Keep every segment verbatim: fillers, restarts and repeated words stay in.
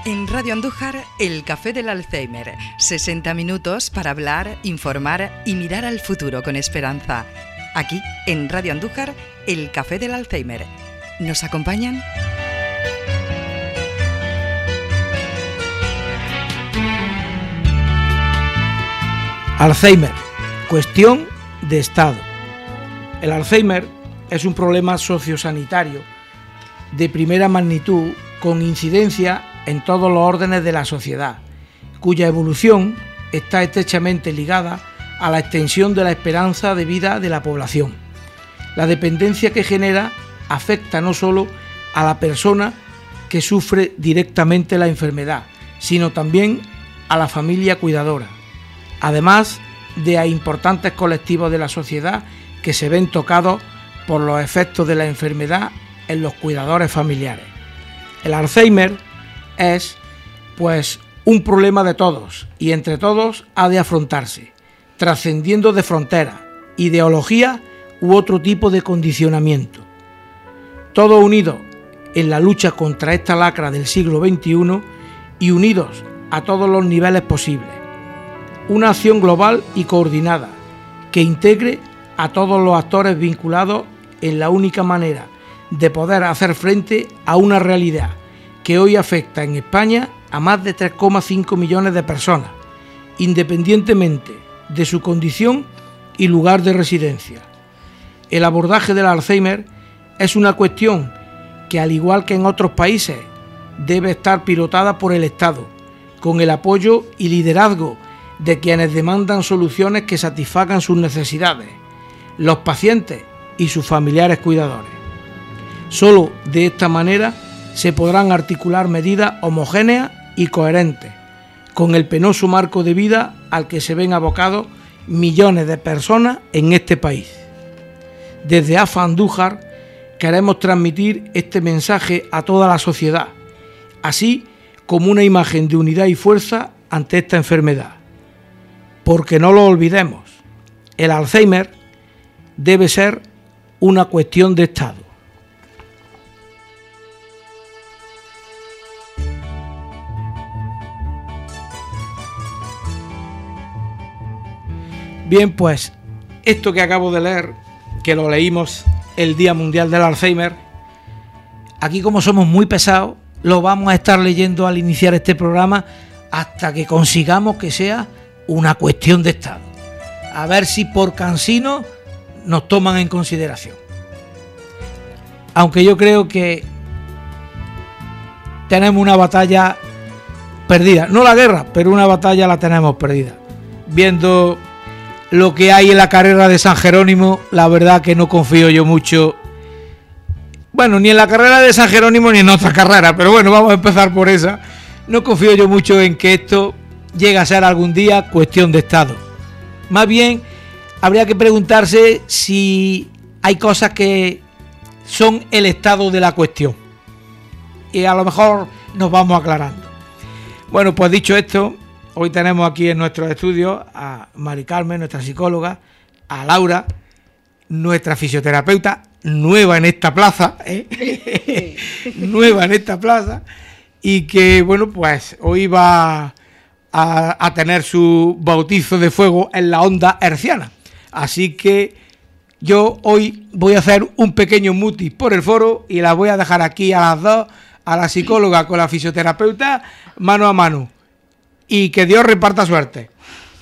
En Radio Andújar, el Café del Alzheimer. sesenta minutos para hablar, informar y mirar al futuro con esperanza. Aquí, en Radio Andújar, el Café del Alzheimer. ¿Nos acompañan? Alzheimer, cuestión de Estado. El Alzheimer es un problema sociosanitario de primera magnitud con incidencia en todos los órdenes de la sociedad, cuya evolución está estrechamente ligada a la extensión de la esperanza de vida de la población. La dependencia que genera afecta no solo a la persona que sufre directamente la enfermedad, sino también a la familia cuidadora, además de a importantes colectivos de la sociedad que se ven tocados por los efectos de la enfermedad en los cuidadores familiares. El Alzheimer es, pues, un problema de todos y entre todos ha de afrontarse, trascendiendo de fronteras, ideología u otro tipo de condicionamiento. Todos unidos en la lucha contra esta lacra del siglo veintiuno y unidos a todos los niveles posibles. Una acción global y coordinada que integre a todos los actores vinculados en la única manera de poder hacer frente a una realidad que hoy afecta en España a más de tres coma cinco millones de personas, independientemente de su condición y lugar de residencia. El abordaje del Alzheimer es una cuestión que, al igual que en otros países, debe estar pilotada por el Estado, con el apoyo y liderazgo de quienes demandan soluciones que satisfagan sus necesidades, los pacientes y sus familiares cuidadores. Solo de esta manera se podrán articular medidas homogéneas y coherentes, con el penoso marco de vida al que se ven abocados millones de personas en este país. Desde A F A Andújar queremos transmitir este mensaje a toda la sociedad, así como una imagen de unidad y fuerza ante esta enfermedad. Porque no lo olvidemos, el Alzheimer debe ser una cuestión de Estado. Bien, pues esto que acabo de leer, que lo leímos el Día Mundial del Alzheimer, aquí como somos muy pesados, lo vamos a estar leyendo al iniciar este programa hasta que consigamos que sea una cuestión de Estado. A ver si por cansino nos toman en consideración. Aunque yo creo que tenemos una batalla perdida. No la guerra, pero una batalla la tenemos perdida. Viendo lo que hay en la carrera de San Jerónimo, la verdad que no confío yo mucho. Bueno, ni en la carrera de San Jerónimo ni en otra carrera, pero bueno, vamos a empezar por esa. No confío yo mucho en que esto llegue a ser algún día cuestión de Estado. Más bien, habría que preguntarse si hay cosas que son el estado de la cuestión. Y a lo mejor nos vamos aclarando. Bueno, pues dicho esto, hoy tenemos aquí en nuestros estudios a Mari Carmen, nuestra psicóloga, a Laura, nuestra fisioterapeuta, nueva en esta plaza, ¿eh? nueva en esta plaza, y que, bueno, pues hoy va a, a tener su bautizo de fuego en la onda herciana. Así que yo hoy voy a hacer un pequeño mutis por el foro y la voy a dejar aquí a las dos, a la psicóloga con la fisioterapeuta, mano a mano. Y que Dios reparta suerte.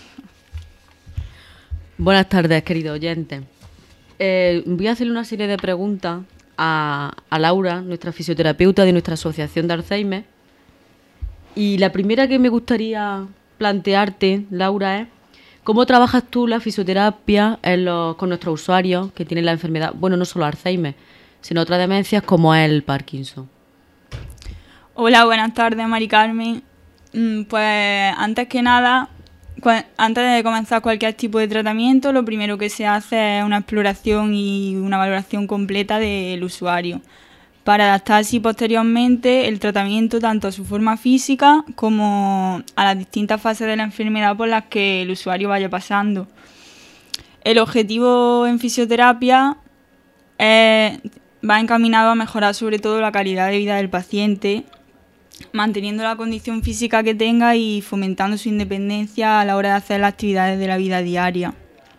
Buenas tardes, querido oyente. Eh, voy a hacerle una serie de preguntas a, a Laura, nuestra fisioterapeuta de nuestra asociación de Alzheimer. Y la primera que me gustaría plantearte, Laura, es ¿cómo trabajas tú la fisioterapia en los, con nuestros usuarios que tienen la enfermedad? Bueno, no solo Alzheimer, sino otras demencias como es el Parkinson. Hola, buenas tardes, Mari Carmen. Pues antes que nada, cu- antes de comenzar cualquier tipo de tratamiento, lo primero que se hace es una exploración y una valoración completa del usuario para adaptar así posteriormente el tratamiento tanto a su forma física como a las distintas fases de la enfermedad por las que el usuario vaya pasando. El objetivo en fisioterapia es, va encaminado a mejorar sobre todo la calidad de vida del paciente manteniendo la condición física que tenga y fomentando su independencia a la hora de hacer las actividades de la vida diaria.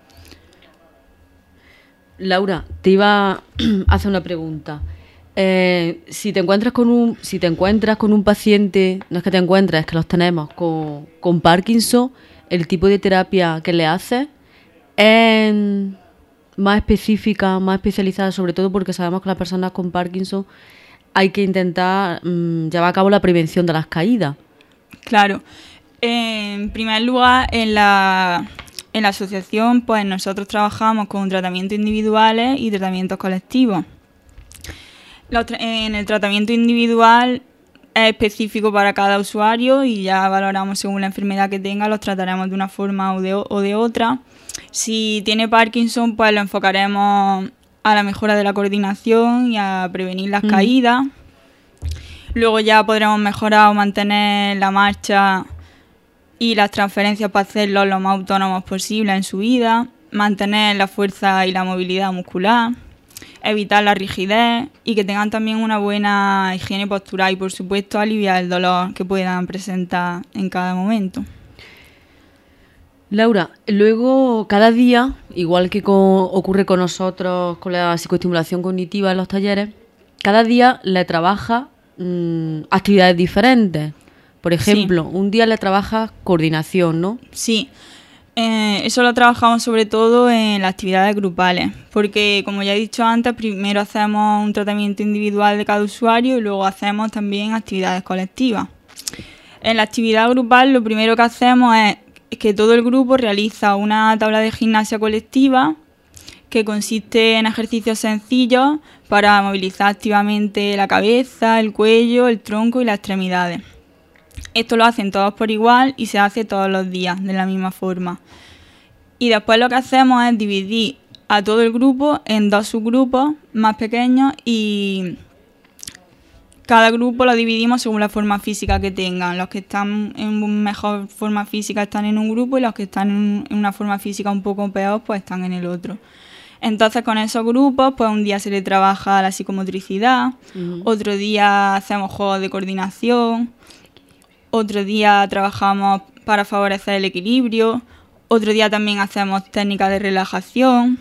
Laura, te iba a hacer una pregunta. Eh, si te encuentras con un, si te encuentras con un paciente, no es que te encuentres, es que los tenemos con, con Parkinson, el tipo de terapia que le haces es más específica, más especializada, sobre todo porque sabemos que las personas con Parkinson hay que intentar mmm, llevar a cabo la prevención de las caídas. Claro. En primer lugar, en la, en la asociación, pues nosotros trabajamos con tratamientos individuales y tratamientos colectivos. Los tra- en el tratamiento individual es específico para cada usuario y ya valoramos según la enfermedad que tenga, los trataremos de una forma o de, o de otra. Si tiene Parkinson, pues lo enfocaremos a la mejora de la coordinación y a prevenir las mm. caídas. Luego ya podremos mejorar o mantener la marcha y las transferencias para hacerlos lo más autónomos posible en su vida, mantener la fuerza y la movilidad muscular, evitar la rigidez y que tengan también una buena higiene postural y, por supuesto, aliviar el dolor que puedan presentar en cada momento. Laura, luego cada día, igual que con, ocurre con nosotros con la psicoestimulación cognitiva en los talleres, cada día le trabaja mmm, actividades diferentes. Por ejemplo, sí. un día le trabaja coordinación, ¿no? Sí. Eh, eso lo trabajamos sobre todo en las actividades grupales, porque como ya he dicho antes, primero hacemos un tratamiento individual de cada usuario y luego hacemos también actividades colectivas. En la actividad grupal lo primero que hacemos es que todo el grupo realiza una tabla de gimnasia colectiva que consiste en ejercicios sencillos para movilizar activamente la cabeza, el cuello, el tronco y las extremidades. Esto lo hacen todos por igual y se hace todos los días de la misma forma. Y después lo que hacemos es dividir a todo el grupo en dos subgrupos más pequeños y cada grupo lo dividimos según la forma física que tengan. Los que están en mejor forma física están en un grupo y los que están en una forma física un poco peor pues están en el otro. Entonces con esos grupos pues un día se le trabaja la psicomotricidad, uh-huh. otro día hacemos juegos de coordinación, otro día trabajamos para favorecer el equilibrio, otro día también hacemos técnicas de relajación,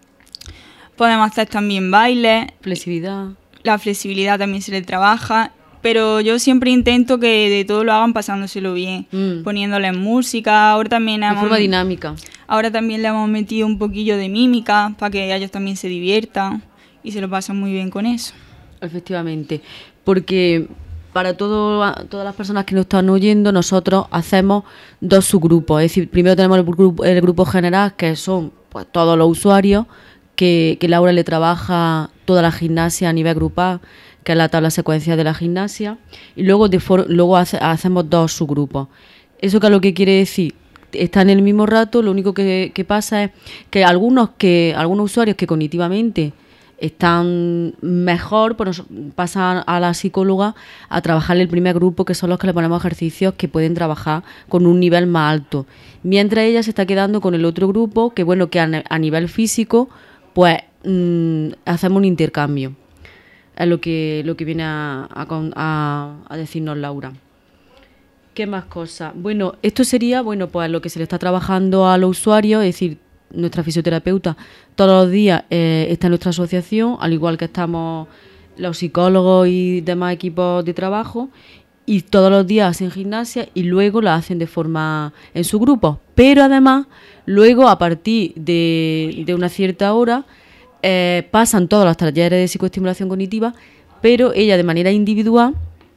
podemos hacer también baile. Flexibilidad. La flexibilidad también se le trabaja, pero yo siempre intento que de todo lo hagan pasándoselo bien, mm. poniéndole música. Ahora también hemos, de forma dinámica. Ahora también le hemos metido un poquillo de mímica para que ellos también se diviertan y se lo pasan muy bien con eso. Efectivamente, porque para todo, todas las personas que nos están oyendo, nosotros hacemos dos subgrupos. Es decir, primero tenemos el grupo, el grupo general, que son pues todos los usuarios, que, que Laura le trabaja toda la gimnasia a nivel grupal, que es la tabla secuencial de la gimnasia, y luego, de for, luego hace, hacemos dos subgrupos. ¿Eso qué es lo que quiere decir? Está en el mismo rato, lo único que, que pasa es que algunos, que algunos usuarios que cognitivamente están mejor, pues pasan a la psicóloga a trabajar en el primer grupo, que son los que le ponemos ejercicios que pueden trabajar con un nivel más alto. Mientras ella se está quedando con el otro grupo, que bueno, que a, a nivel físico, pues mmm, hacemos un intercambio. Es lo que, lo que viene a, a, a decirnos Laura. ¿Qué más cosas? Bueno, esto sería, bueno, pues lo que se le está trabajando a los usuarios, es decir, nuestra fisioterapeuta todos los días eh, está en nuestra asociación, al igual que estamos los psicólogos y demás equipos de trabajo, y todos los días hacen gimnasia y luego la hacen de forma en su grupo. Pero además, luego a partir de, de una cierta hora eh, pasan todos los talleres de psicoestimulación cognitiva, pero ella de manera individual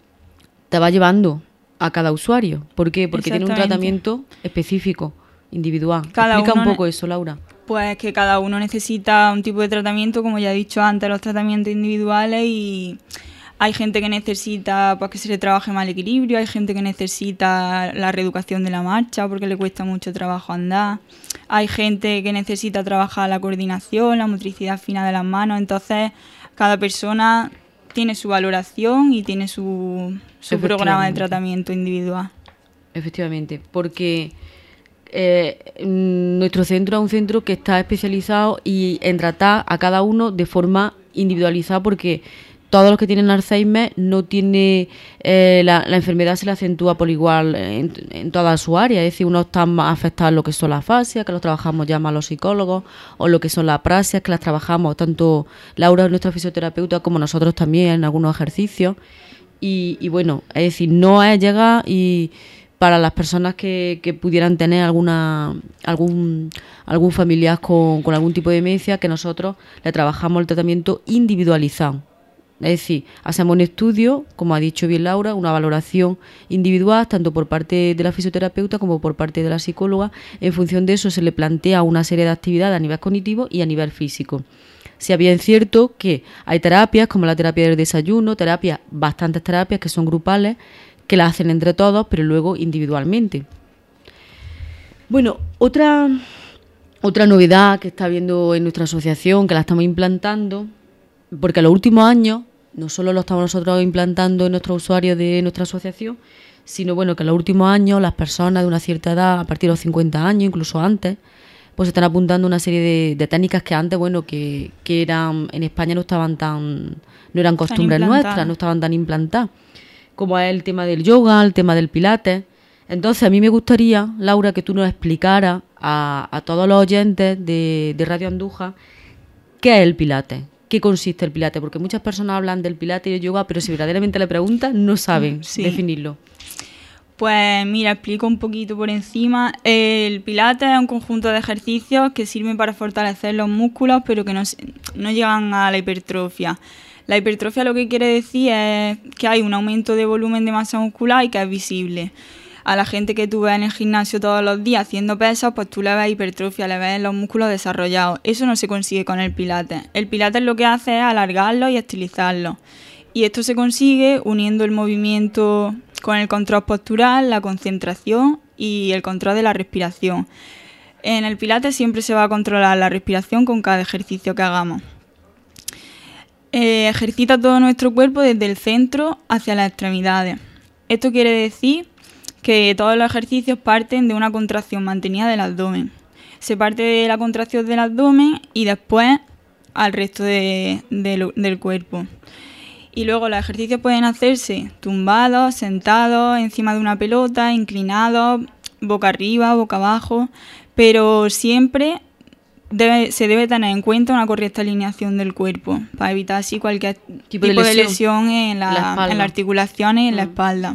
te va llevando a cada usuario. ¿Por qué? Porque tiene un tratamiento específico, individual. Cada Explica uno un poco ne- eso, Laura. Pues que cada uno necesita un tipo de tratamiento, como ya he dicho antes, los tratamientos individuales, y hay gente que necesita pues que se le trabaje más el equilibrio, hay gente que necesita la reeducación de la marcha porque le cuesta mucho trabajo andar, hay gente que necesita trabajar la coordinación, la motricidad fina de las manos. Entonces cada persona tiene su valoración y tiene su, su programa de tratamiento individual. Efectivamente, porque eh, nuestro centro es un centro que está especializado y en tratar a cada uno de forma individualizada, porque todos los que tienen Alzheimer no tiene eh, la, la enfermedad se le acentúa por igual en, en toda su área, es decir, unos están más afectados en lo que son las afasias, que los trabajamos ya más los psicólogos, o lo que son las apraxias, que las trabajamos tanto Laura, nuestra fisioterapeuta, como nosotros también en algunos ejercicios. Y, y bueno, es decir, no es llegar y para las personas que, que pudieran tener alguna algún algún familiar con, con algún tipo de demencia, que nosotros le trabajamos el tratamiento individualizado. Es decir, hacemos un estudio, como ha dicho bien Laura, una valoración individual, tanto por parte de la fisioterapeuta como por parte de la psicóloga. En función de eso se le plantea una serie de actividades a nivel cognitivo y a nivel físico. Si bien es cierto que hay terapias, como la terapia del desayuno, terapias, bastantes terapias que son grupales, que las hacen entre todos, pero luego individualmente. Bueno, otra, otra novedad que está habiendo en nuestra asociación, que la estamos implantando, porque en los últimos años, no solo lo estamos nosotros implantando en nuestros usuarios de nuestra asociación, sino bueno, que en los últimos años las personas de una cierta edad, a partir de los cincuenta años, incluso antes, pues están apuntando una serie de, de técnicas que antes, bueno, que, que eran en España no estaban tan, no eran costumbres nuestras, no estaban tan implantadas, como es el tema del yoga, el tema del pilates. Entonces a mí me gustaría, Laura, que tú nos explicaras a, a todos los oyentes de, de Radio Andújar qué es el pilates, qué consiste el pilates, porque muchas personas hablan del pilates y el yoga, pero si verdaderamente le preguntan no saben sí. definirlo. Pues mira, explico un poquito por encima. El pilates es un conjunto de ejercicios que sirven para fortalecer los músculos, pero que no, no llegan a la hipertrofia. La hipertrofia lo que quiere decir es que hay un aumento de volumen de masa muscular y que es visible. A la gente que tú ves en el gimnasio todos los días haciendo pesas, pues tú le ves hipertrofia, le ves los músculos desarrollados. Eso no se consigue con el pilates. El pilates lo que hace es alargarlo y estilizarlo. Y esto se consigue uniendo el movimiento con el control postural, la concentración y el control de la respiración. En el pilates siempre se va a controlar la respiración con cada ejercicio que hagamos. Eh, ejercita todo nuestro cuerpo desde el centro hacia las extremidades. Esto quiere decir que todos los ejercicios parten de una contracción mantenida del abdomen. Se parte de la contracción del abdomen y después al resto de, de, del cuerpo. Y luego los ejercicios pueden hacerse tumbados, sentados, encima de una pelota, inclinados, boca arriba, boca abajo, pero siempre debe, se debe tener en cuenta una correcta alineación del cuerpo para evitar así cualquier tipo, tipo de, lesión. de lesión en, la, la en las articulaciones y en mm. la espalda.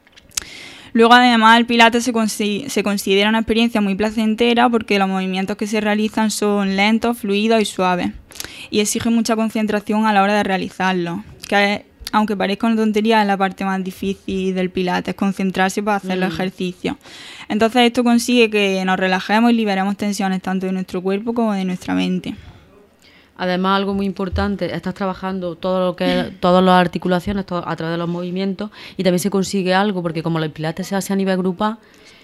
Luego, además, el pilates se, consi- se considera una experiencia muy placentera porque los movimientos que se realizan son lentos, fluidos y suaves y exigen mucha concentración a la hora de realizarlo, que es, aunque parezca una tontería, es la parte más difícil del pilates, concentrarse para hacer mm. los ejercicios. Entonces esto consigue que nos relajemos y liberemos tensiones tanto de nuestro cuerpo como de nuestra mente. Además, algo muy importante, estás trabajando todo lo que es, todas las articulaciones todo, a través de los movimientos, y también se consigue algo, porque como el pilates se hace a nivel grupal,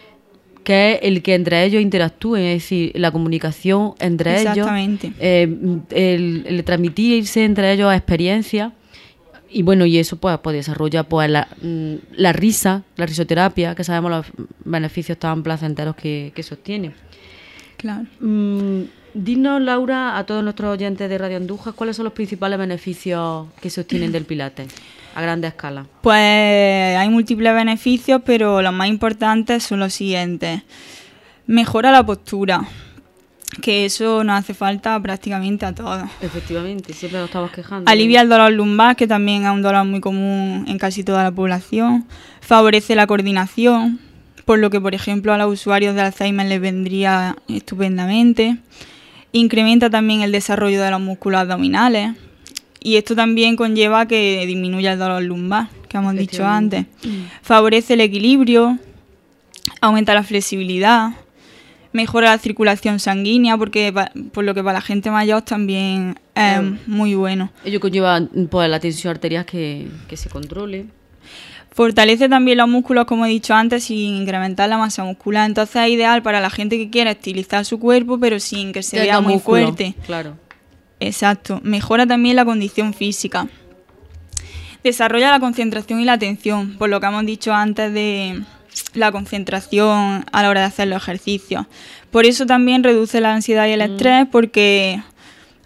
que es el que entre ellos interactúen, es decir, la comunicación entre ellos, eh, el, el transmitirse entre ellos experiencias, y bueno, y eso pues, pues desarrolla pues la, la risa, la risoterapia, que sabemos los beneficios tan placenteros que, que sostiene. Claro. Mm, dinos, Laura, a todos nuestros oyentes de Radio Andújar, ¿cuáles son los principales beneficios que se obtienen del pilates a grande escala? Pues hay múltiples beneficios, pero los más importantes son los siguientes. Mejora la postura, que eso nos hace falta prácticamente a todos. Efectivamente, siempre nos estamos quejando. Alivia el dolor lumbar, que también es un dolor muy común en casi toda la población. Favorece la coordinación, por lo que, por ejemplo, a los usuarios de Alzheimer les vendría estupendamente. Incrementa también el desarrollo de los músculos abdominales. Y esto también conlleva que disminuya el dolor lumbar, que hemos dicho antes. Favorece el equilibrio, aumenta la flexibilidad, mejora la circulación sanguínea, porque por lo que para la gente mayor también es eh, muy bueno. Ello conlleva pues, la tensión arterial que, que se controle. Fortalece también los músculos, como he dicho antes, sin incrementar la masa muscular. Entonces es ideal para la gente que quiera estilizar su cuerpo, pero sin que se vea muy músculo, fuerte. Claro. Exacto. Mejora también la condición física. Desarrolla la concentración y la atención, por lo que hemos dicho antes de la concentración a la hora de hacer los ejercicios. Por eso también reduce la ansiedad y el estrés, porque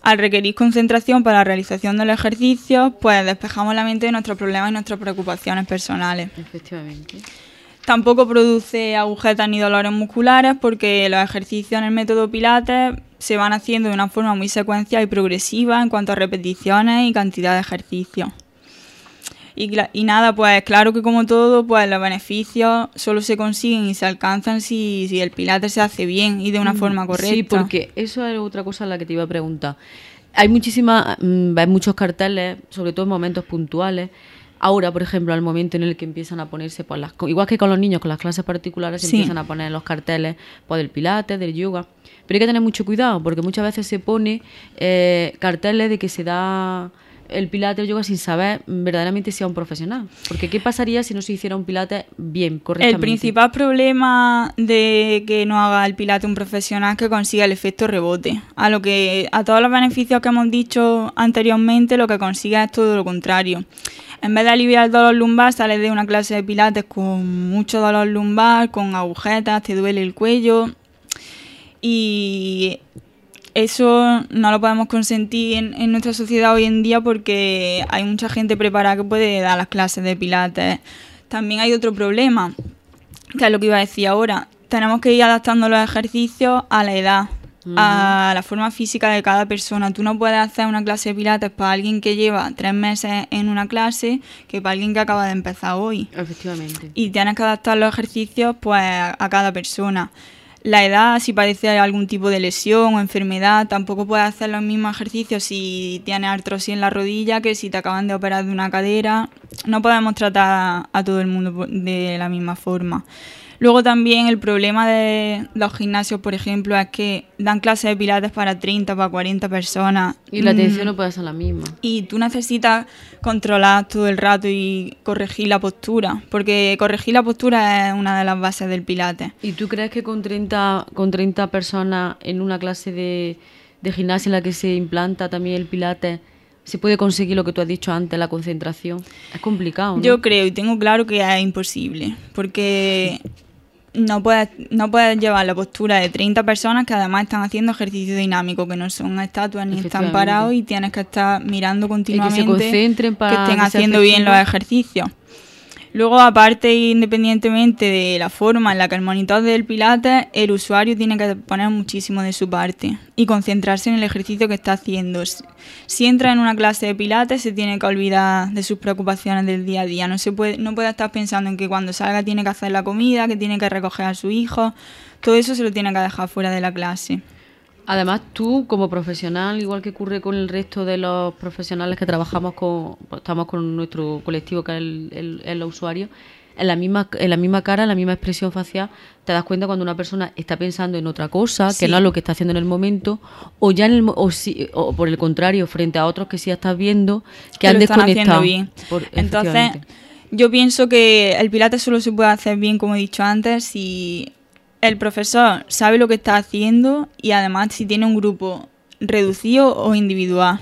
Al requerir concentración para la realización de los ejercicios, pues despejamos la mente de nuestros problemas y nuestras preocupaciones personales. Efectivamente. Tampoco produce agujetas ni dolores musculares porque los ejercicios en el método Pilates se van haciendo de una forma muy secuencial y progresiva en cuanto a repeticiones y cantidad de ejercicios. Y, y nada, pues claro que como todo, pues los beneficios solo se consiguen y se alcanzan si, si el Pilates se hace bien y de una mm, forma correcta. Sí, porque eso es otra cosa a la que te iba a preguntar. Hay muchísimas, hay muchos carteles, sobre todo en momentos puntuales. Ahora, por ejemplo, al momento en el que empiezan a ponerse, pues las, igual que con los niños, con las clases particulares, se sí. empiezan a poner los carteles pues, del Pilates, del yoga. Pero hay que tener mucho cuidado, porque muchas veces se pone eh, carteles de que se da el Pilates o el yoga sin saber verdaderamente si es un profesional. Porque ¿qué pasaría si no se hiciera un Pilates bien, correctamente? El principal problema de que no haga el Pilates un profesional es que consiga el efecto rebote. A lo que a todos los beneficios que hemos dicho anteriormente, lo que consigue es todo lo contrario. En vez de aliviar el dolor lumbar, sales de una clase de Pilates con mucho dolor lumbar, con agujetas, te duele el cuello. Y eso no lo podemos consentir en, en nuestra sociedad hoy en día porque hay mucha gente preparada que puede dar las clases de Pilates. También hay otro problema, que es lo que iba a decir ahora. Tenemos que ir adaptando los ejercicios a la edad, uh-huh. a la forma física de cada persona. Tú no puedes hacer una clase de Pilates para alguien que lleva tres meses en una clase que para alguien que acaba de empezar hoy. Efectivamente. Y tienes que adaptar los ejercicios pues a cada persona. La edad, si padece algún tipo de lesión o enfermedad, tampoco puedes hacer los mismos ejercicios si tienes artrosis en la rodilla que si te acaban de operar de una cadera. No podemos tratar a todo el mundo de la misma forma. Luego también el problema de los gimnasios, por ejemplo, es que dan clases de Pilates para treinta, para cuarenta personas. Y la atención no puede ser la misma. Y tú necesitas controlar todo el rato y corregir la postura, porque corregir la postura es una de las bases del Pilates. ¿Y tú crees que con treinta, con treinta personas en una clase de, de gimnasia en la que se implanta también el Pilates, se puede conseguir lo que tú has dicho antes, la concentración? Es complicado, ¿no? Yo creo y tengo claro que es imposible, porque no puedes, no puedes llevar la postura de treinta personas que además están haciendo ejercicio dinámico, que no son estatuas ni están parados y tienes que estar mirando continuamente y que, se concentren para que estén que haciendo bien los ejercicios. Luego, aparte, independientemente de la forma en la que el monitor del Pilates, el usuario tiene que poner muchísimo de su parte y concentrarse en el ejercicio que está haciendo. Si entra en una clase de Pilates, se tiene que olvidar de sus preocupaciones del día a día. No se puede, no puede estar pensando en que cuando salga tiene que hacer la comida, que tiene que recoger a su hijo. Todo eso se lo tiene que dejar fuera de la clase. Además, tú como profesional, igual que ocurre con el resto de los profesionales que trabajamos con, estamos con nuestro colectivo que es el, el, el usuario, en la misma en la misma cara, en la misma expresión facial, te das cuenta cuando una persona está pensando en otra cosa, sí. que no es lo que está haciendo en el momento, o ya en el, o, si, o por el contrario, frente a otros que sí estás viendo que, que han desconectado. Bien. Por, Entonces, yo pienso que el Pilates solo se puede hacer bien, como he dicho antes, si el profesor sabe lo que está haciendo y además si tiene un grupo reducido o individual.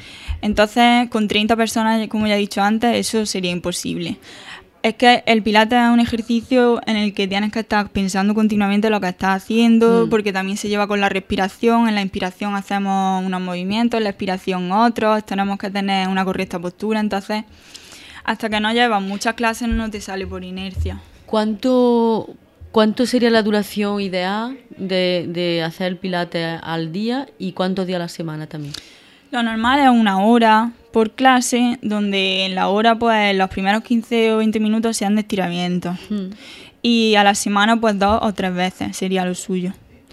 Entonces, con treinta personas, como ya he dicho antes, eso sería imposible. Es que el Pilates es un ejercicio en el que tienes que estar pensando continuamente lo que estás haciendo, mm. porque también se lleva con la respiración. En la inspiración hacemos unos movimientos, en la expiración otros, tenemos que tener una correcta postura. Entonces, hasta que no llevas muchas clases no te sale por inercia. ¿Cuánto... ¿Cuánto sería la duración ideal de, de hacer el Pilates al día y cuántos días a la semana también? Lo normal es una hora por clase, donde en la hora pues los primeros quince o veinte minutos sean de estiramiento. Hmm. Y a la semana pues dos o tres veces sería lo suyo.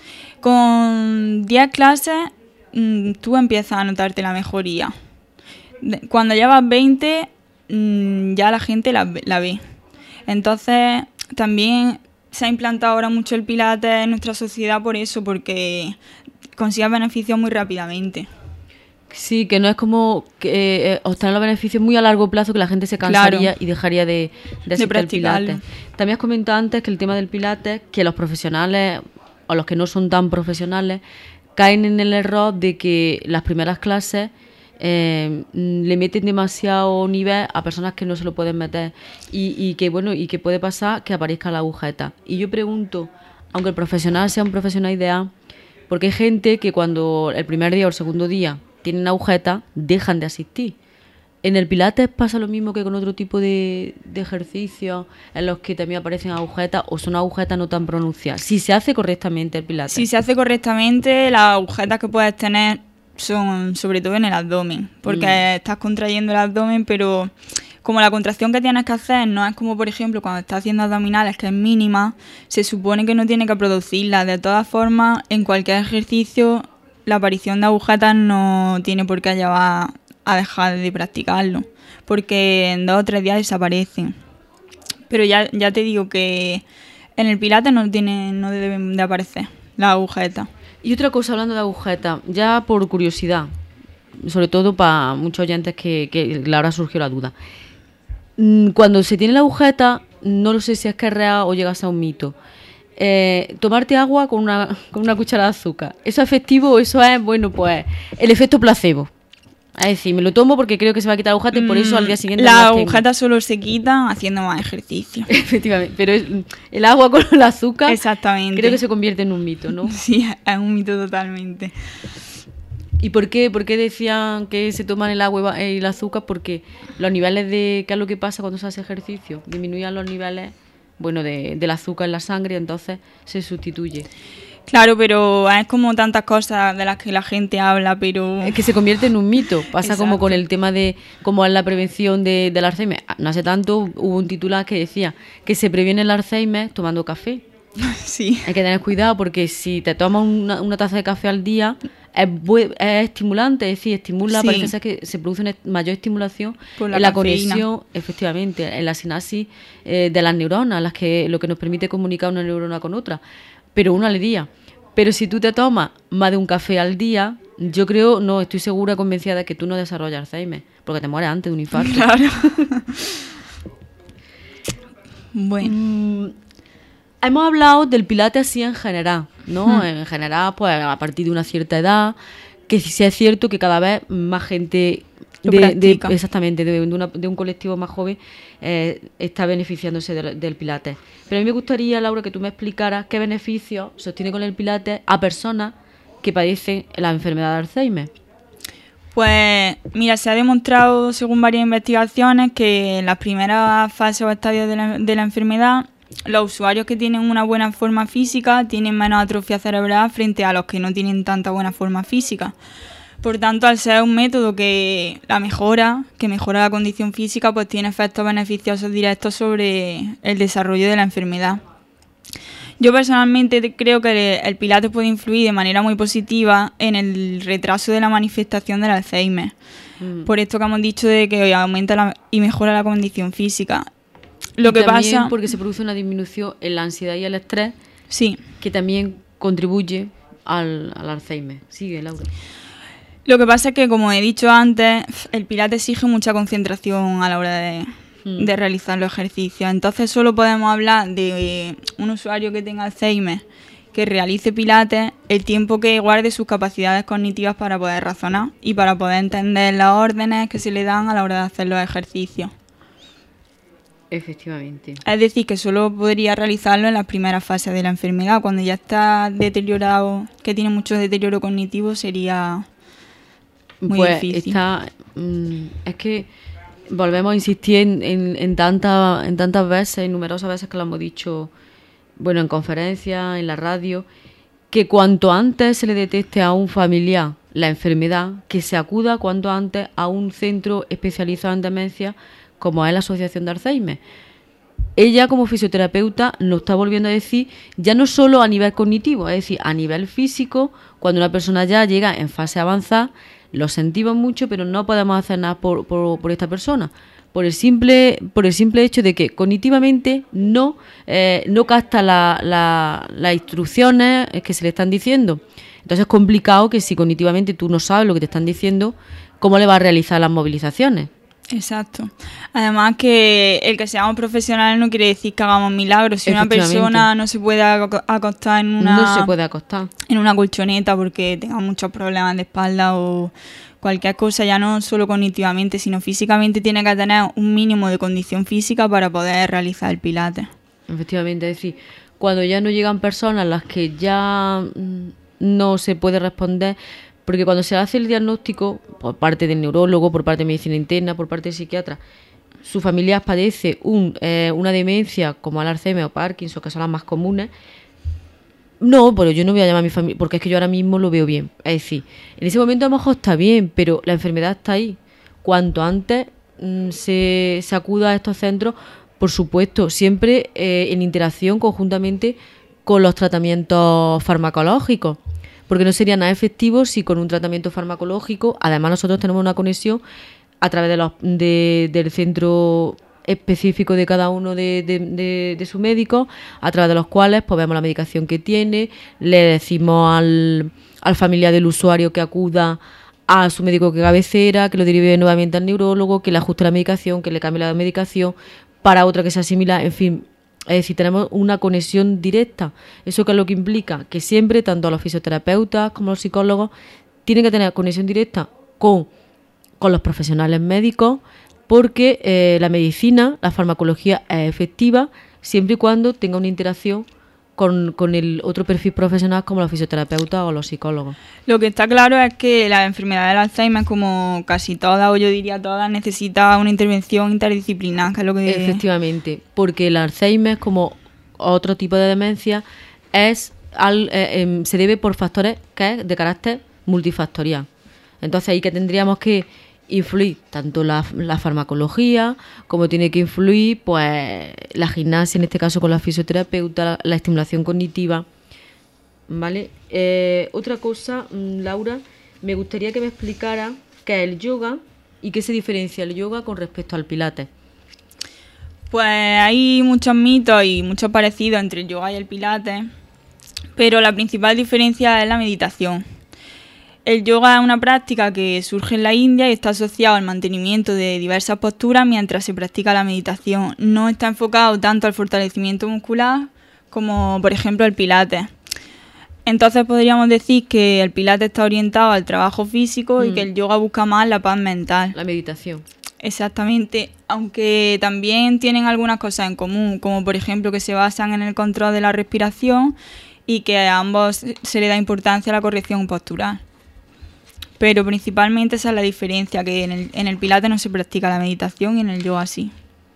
Con diez clases mmm, tú empiezas a notarte la mejoría. Cuando llevas veinte mmm, ya la gente la, la ve. Entonces también se ha implantado ahora mucho el Pilates en nuestra sociedad por eso, porque consigues beneficios muy rápidamente. Sí, que no es como que, eh, obtener los beneficios muy a largo plazo, que la gente se cansaría claro. y dejaría de, de, de practicar el Pilates. También has comentado antes que el tema del Pilates, que los profesionales o los que no son tan profesionales caen en el error de que las primeras clases Eh, le meten demasiado nivel a personas que no se lo pueden meter y, y que bueno y que puede pasar que aparezca la agujeta. Y yo pregunto, aunque el profesional sea un profesional ideal, porque hay gente que cuando el primer día o el segundo día tienen agujetas dejan de asistir. En el Pilates pasa lo mismo que con otro tipo de, de ejercicios en los que también aparecen agujetas o son agujetas no tan pronunciadas. Si se hace correctamente el Pilates. Si se hace correctamente, las agujetas que puedes tener son sobre todo en el abdomen, porque mm. estás contrayendo el abdomen, pero como la contracción que tienes que hacer no es como, por ejemplo, cuando estás haciendo abdominales, que es mínima, se supone que no tiene que producirla. De todas formas, en cualquier ejercicio, la aparición de agujetas no tiene por qué llevar a dejar de practicarlo, porque en dos o tres días desaparecen. Pero ya, ya te digo que en el Pilates no tienen, no deben de aparecer las agujetas. Y otra cosa, hablando de agujetas, ya por curiosidad, sobre todo para muchos oyentes que, que ahora surgió la duda. Cuando se tiene la agujeta, no lo sé si es que es real o llegas a un mito. Eh, tomarte agua con una, con una cucharada de azúcar, ¿eso es efectivo o eso es, bueno, pues, el efecto placebo? Es decir, me lo tomo porque creo que se va a quitar la agujeta y por eso al día siguiente... Las agujetas solo se quitan haciendo más ejercicio. Efectivamente, pero es, el agua con el azúcar... Exactamente. Creo que se convierte en un mito, ¿no? Sí, es un mito totalmente. ¿Y por qué? ¿Por qué decían que se toman el agua y el azúcar? Porque los niveles de... ¿Qué es lo que pasa cuando se hace ejercicio? Disminuyen los niveles, bueno, de, del azúcar en la sangre y entonces se sustituye. Claro, pero es como tantas cosas de las que la gente habla, pero... Es que se convierte en un mito. Pasa Exacto. como con el tema de cómo es la prevención de, del Alzheimer. No hace tanto hubo un titular que decía que se previene el Alzheimer tomando café. Sí. Hay que tener cuidado porque si te tomas una, una taza de café al día es, bu- es estimulante, es decir, estimula, sí. Parece ser que se produce una mayor estimulación la en la cafeína. Conexión, efectivamente, en la sinapsis eh, de las neuronas, las que lo que nos permite comunicar una neurona con otra. Pero uno al día. Pero si tú te tomas más de un café al día, yo creo, no, estoy segura, convencida de que tú no desarrollas Alzheimer, porque te mueres antes de un infarto. Claro. Bueno. Mm, hemos hablado del Pilates así en general, ¿no? Hmm. En general, pues a partir de una cierta edad, que sí es cierto que cada vez más gente... De, de, exactamente, de, de, una, de un colectivo más joven eh, está beneficiándose de, del Pilates. Pero a mí me gustaría, Laura, que tú me explicaras qué beneficios se obtiene con el Pilates a personas que padecen la enfermedad de Alzheimer. Pues mira, se ha demostrado según varias investigaciones que en las primeras fases o estadios de la, de la enfermedad, los usuarios que tienen una buena forma física tienen menos atrofia cerebral frente a los que no tienen tanta buena forma física. Por tanto, al ser un método que la mejora, que mejora la condición física, pues tiene efectos beneficiosos directos sobre el desarrollo de la enfermedad. Yo personalmente creo que el Pilates puede influir de manera muy positiva en el retraso de la manifestación del Alzheimer. Mm. Por esto que hemos dicho de que aumenta la, y mejora la condición física. Lo y que también pasa porque se produce una disminución en la ansiedad y el estrés, sí, que también contribuye al, al Alzheimer. Sigue, Laura. Lo que pasa es que, como he dicho antes, el Pilates exige mucha concentración a la hora de, mm. de realizar los ejercicios. Entonces solo podemos hablar de un usuario que tenga Alzheimer que realice Pilates el tiempo que guarde sus capacidades cognitivas para poder razonar y para poder entender las órdenes que se le dan a la hora de hacer los ejercicios. Efectivamente. Es decir, que solo podría realizarlo en las primeras fases de la enfermedad. Cuando ya está deteriorado, que tiene mucho deterioro cognitivo, sería... muy pues difícil. Está, mm, es que volvemos a insistir en, en, en, tanta, en tantas veces, en numerosas veces que lo hemos dicho, bueno, en conferencias, en la radio, que cuanto antes se le detecte a un familiar la enfermedad, que se acuda cuanto antes a un centro especializado en demencia, como es la Asociación de Alzheimer. Ella, como fisioterapeuta, nos está volviendo a decir, ya no solo a nivel cognitivo, es decir, a nivel físico, cuando una persona ya llega en fase avanzada, lo sentimos mucho, pero no podemos hacer nada por, por, por esta persona, por el simple por el simple hecho de que cognitivamente no eh, no capta la, la, las instrucciones que se le están diciendo. Entonces es complicado que si cognitivamente tú no sabes lo que te están diciendo, ¿cómo le vas a realizar las movilizaciones? Exacto. Además que el que seamos profesionales no quiere decir que hagamos milagros. Si una persona no se puede acostar en una no se puede acostar en una colchoneta porque tenga muchos problemas de espalda o cualquier cosa, ya no solo cognitivamente, sino físicamente, tiene que tener un mínimo de condición física para poder realizar el Pilates. Efectivamente, es decir, cuando ya no llegan personas a las que ya no se puede responder Porque cuando se hace el diagnóstico, por parte del neurólogo, por parte de medicina interna, por parte del psiquiatra, su familia padece un, eh, una demencia como el Alzheimer o Parkinson, que son las más comunes. No, pero yo no voy a llamar a mi familia, porque es que yo ahora mismo lo veo bien. Es decir, en ese momento a lo mejor está bien, pero la enfermedad está ahí. Cuanto antes mmm, se, se acuda a estos centros, por supuesto, siempre eh, en interacción conjuntamente con los tratamientos farmacológicos. Porque no sería nada efectivo si con un tratamiento farmacológico, además nosotros tenemos una conexión a través de los, de, del centro específico de cada uno de, de, de, de sus médicos, a través de los cuales pues vemos la medicación que tiene, le decimos al, al familiar del usuario que acuda a su médico que cabecera, que lo derive nuevamente al neurólogo, que le ajuste la medicación, que le cambie la medicación para otra que se asimila, en fin. Es decir, tenemos una conexión directa. ¿Eso qué es lo que implica? Que siempre, tanto los fisioterapeutas como los psicólogos, tienen que tener conexión directa con, con los profesionales médicos, porque eh, la medicina, la farmacología es efectiva siempre y cuando tenga una interacción con, con el otro perfil profesional como los fisioterapeutas o los psicólogos. Lo que está claro es que la enfermedad del Alzheimer, como casi todas, o yo diría todas, necesita una intervención interdisciplinar, que es lo que... Efectivamente, porque el Alzheimer, como otro tipo de demencia, es al, eh, eh, se debe por factores que es de carácter multifactorial. Entonces ahí que tendríamos que influir tanto la, la farmacología como tiene que influir pues la gimnasia, en este caso con la fisioterapeuta, la, la estimulación cognitiva, ¿vale? Eh, otra cosa, Laura, me gustaría que me explicara qué es el yoga y qué se diferencia el yoga con respecto al pilates. Pues hay muchos mitos y muchos parecidos entre el yoga y el pilates, pero la principal diferencia es la meditación. El yoga es una práctica que surge en la India y está asociado al mantenimiento de diversas posturas mientras se practica la meditación. No está enfocado tanto al fortalecimiento muscular como, por ejemplo, el pilates. Entonces podríamos decir que el pilates está orientado al trabajo físico mm. y que el yoga busca más la paz mental. La meditación. Exactamente, aunque también tienen algunas cosas en común, como por ejemplo que se basan en el control de la respiración y que a ambos se le da importancia a la corrección postural. Pero principalmente esa es la diferencia, que en el, en el pilates no se practica la meditación y en el yoga sí.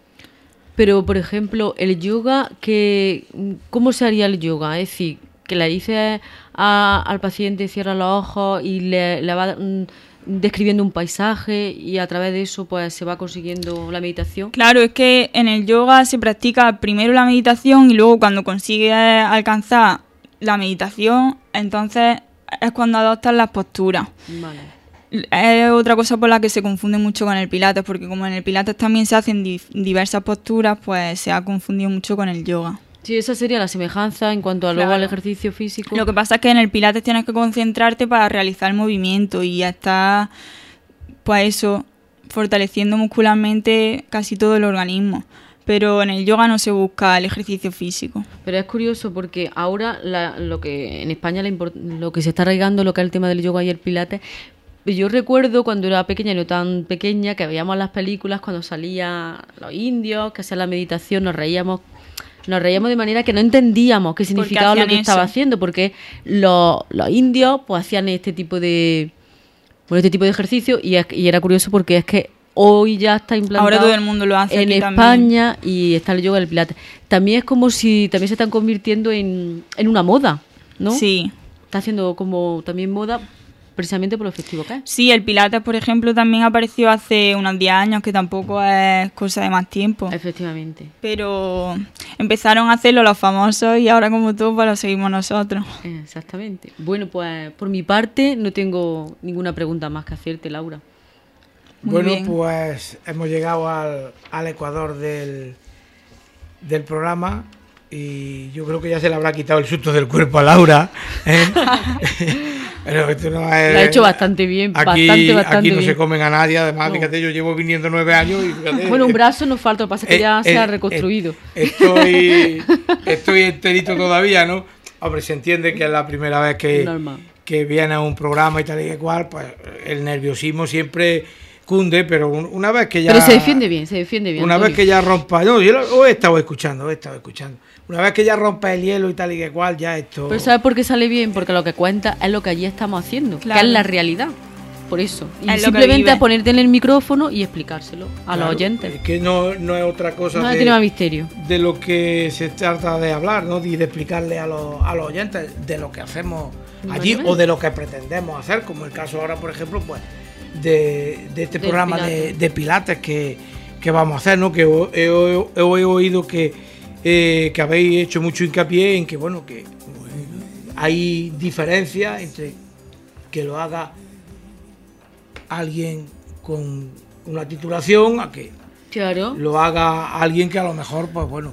Pero, por ejemplo, el yoga, que, ¿cómo se haría el yoga? Es decir, que le dices a, al paciente cierra los ojos y le, le va mm, describiendo un paisaje y a través de eso pues se va consiguiendo la meditación. Claro, es que en el yoga se practica primero la meditación y luego cuando consigues alcanzar la meditación, entonces es cuando adoptas las posturas. Vale. Es otra cosa por la que se confunde mucho con el pilates, porque como en el pilates también se hacen di- diversas posturas, pues se ha confundido mucho con el yoga. Sí, esa sería la semejanza en cuanto a luego claro. al ejercicio físico. Lo que pasa es que en el pilates tienes que concentrarte para realizar el movimiento y ya está, pues eso, fortaleciendo muscularmente casi todo el organismo. Pero en el yoga no se busca el ejercicio físico. Pero es curioso porque ahora la, lo que en España la import, lo que se está arraigando, lo que es el tema del yoga y el pilates. Yo recuerdo cuando era pequeña, no tan pequeña, que veíamos las películas cuando salían los indios, que hacían la meditación, nos reíamos, nos reíamos de manera que no entendíamos qué significaba lo que eso? estaba haciendo, porque los, los indios pues hacían este tipo de bueno, este tipo de ejercicio y, es, y era curioso porque es que hoy ya está implantado. Ahora todo el mundo lo hace en España también. Y está el yoga y el pilates. También es como si también se están convirtiendo en, en una moda, ¿no? Sí. Está haciendo como también moda precisamente por lo efectivo que es. Sí, el pilates, por ejemplo, también apareció hace unos diez años, que tampoco es cosa de más tiempo. Efectivamente. Pero empezaron a hacerlo los famosos y ahora como todo pues lo seguimos nosotros. Exactamente. Bueno, pues por mi parte no tengo ninguna pregunta más que hacerte, Laura. Muy bueno, bien. Pues hemos llegado al, al ecuador del, del programa y yo creo que ya se le habrá quitado el susto del cuerpo a Laura. ¿eh? Pero esto no es, lo ha hecho bastante bien, aquí, bastante, bastante aquí no bien. se comen a nadie, además, no. Fíjate, yo llevo viniendo nueve años y fíjate, bueno, un brazo nos falta, lo que pasa es que eh, ya eh, se ha reconstruido. Eh, estoy, estoy enterito todavía, ¿no? Hombre, se entiende que es la primera vez que, que viene a un programa y tal y cual, pues el nerviosismo siempre cunde, pero una vez que ya... Pero se defiende bien, se defiende bien. Una Antonio. vez que ya rompa... Yo, yo lo he estado escuchando, he estado escuchando. una vez que ya rompes el hielo y tal y que cual, ya esto... Pero ¿sabes por qué sale bien? Porque lo que cuenta es lo que allí estamos haciendo, Claro. que es la realidad. Por eso. Y Es lo que simplemente vive. a ponerte en el micrófono y explicárselo a Claro, los oyentes. es que no, no es otra cosa No de, tiene más misterio. de lo que se trata de hablar, ¿no? Y de explicarle a los, a los oyentes de lo que hacemos allí Bueno. o de lo que pretendemos hacer, como el caso ahora, por ejemplo, pues de, de este De programa Pilates. de, de Pilates que, que vamos a hacer, ¿no? Que he, he- he oído que, eh, que habéis hecho mucho hincapié en que, bueno, que hay diferencias entre que lo haga alguien con una titulación a que Claro. lo haga alguien que a lo mejor, pues bueno,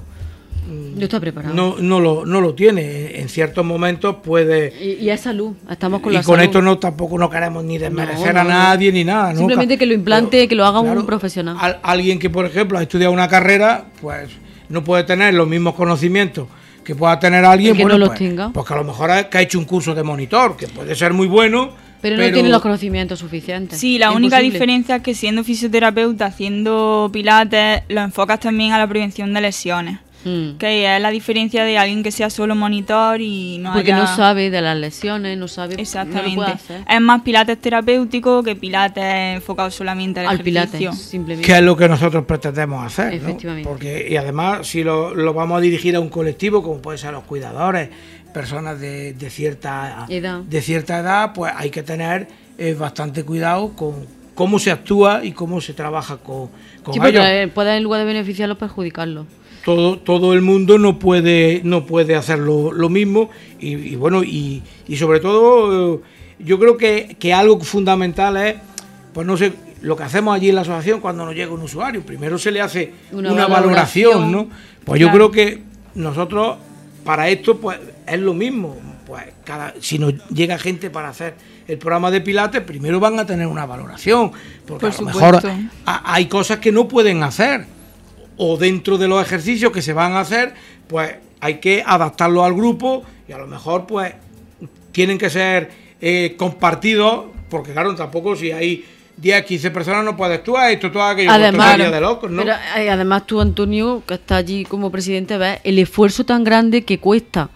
No está preparado. no, no, lo, no lo tiene. En ciertos momentos puede... Y, y es salud. Estamos con y la con salud. esto no tampoco no queremos ni desmerecer No, a no, nadie ni nada, ¿no? Simplemente que lo implante, Pero, que lo haga claro, un profesional. al- alguien que, por ejemplo, ha estudiado una carrera, pues no puede tener los mismos conocimientos que pueda tener alguien El que bueno, no los pues, tenga. pues que a lo mejor es que ha hecho un curso de monitor, que puede ser muy bueno, pero no tiene los conocimientos suficientes. Sí, la Es única imposible. diferencia es que siendo fisioterapeuta, haciendo pilates, lo enfocas también a la prevención de lesiones. Mm. Que es la diferencia de alguien que sea solo monitor y no Porque haya... no sabe de las lesiones, no sabe. No lo Exactamente. puede hacer. Es más pilates terapéutico que pilates enfocado solamente al, Al ejercicio. pilates, simplemente. que es lo que nosotros pretendemos hacer, ¿no? Efectivamente. Porque, y además, si lo, lo vamos a dirigir a un colectivo, como pueden ser los cuidadores, personas de, de cierta Edad. de cierta edad, pues hay que tener eh, bastante cuidado con cómo se actúa y cómo se trabaja con, con Sí, porque ellos. eh, puede en lugar de beneficiarlo, perjudicarlo. Todo, todo el mundo no puede no puede hacer lo, lo mismo y, y bueno y, y sobre todo eh, yo creo que, que algo fundamental es, pues no sé, lo que hacemos allí en la asociación cuando nos llega un usuario. Primero se le hace Una una, valoración, valoración, ¿no? Pues yo claro. creo que nosotros para esto pues es lo mismo. Pues cada, si nos llega gente para hacer el programa de Pilates, primero van a tener una valoración, porque Por a lo mejor supuesto. ha- hay cosas que no pueden hacer, o dentro de los ejercicios que se van a hacer, pues hay que adaptarlo al grupo y a lo mejor pues tienen que ser eh, compartidos, porque claro, tampoco si hay diez, quince personas no puedes tú a esto, tú a aquello, pues esto Además, sería de locos, ¿no? pero, eh, además tú, Antonio, que está allí como presidente, ves el esfuerzo tan grande que cuesta